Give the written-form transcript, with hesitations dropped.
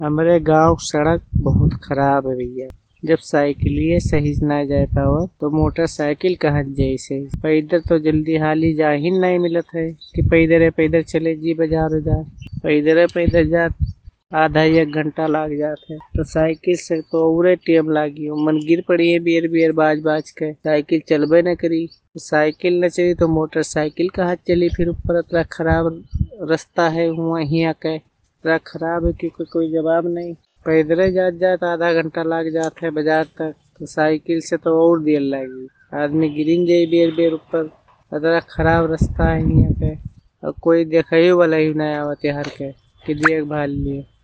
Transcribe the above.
हमरे गांव सड़क बहुत खराब है भैया। जब साइकिलिए सही से ना जाए पावत तो मोटरसाइकिल कहाँ जैसे पैदल तो जल्दी हाली जा ही नहीं मिलत है कि पैदल पैदल चले जी बाजार उजार। पैदल जा आधा एक घंटा लाग जात है तो साइकिल से तो औरे टेम लागी हो। मन गिर पड़ी है बियर बियर बाज बाज के, साइकिल चलबे न करी। साइकिल न चली तो मोटरसाइकिल कहाँ चली। फिर ऊपर इतना खराब रास्ता है हुआ हिया के, इतना खराब है कि कोई जवाब नहीं। पैदल जात जात आधा घंटा लाग जात है बाजार तक, तो साइकिल से तो और देर लगी। आदमी गिरिन जाये बेर बेर ऊपर। इतना खराब रास्ता है हिया के और कोई देखे वाला ही नहीं आवत हर के कि देखभाल लिए।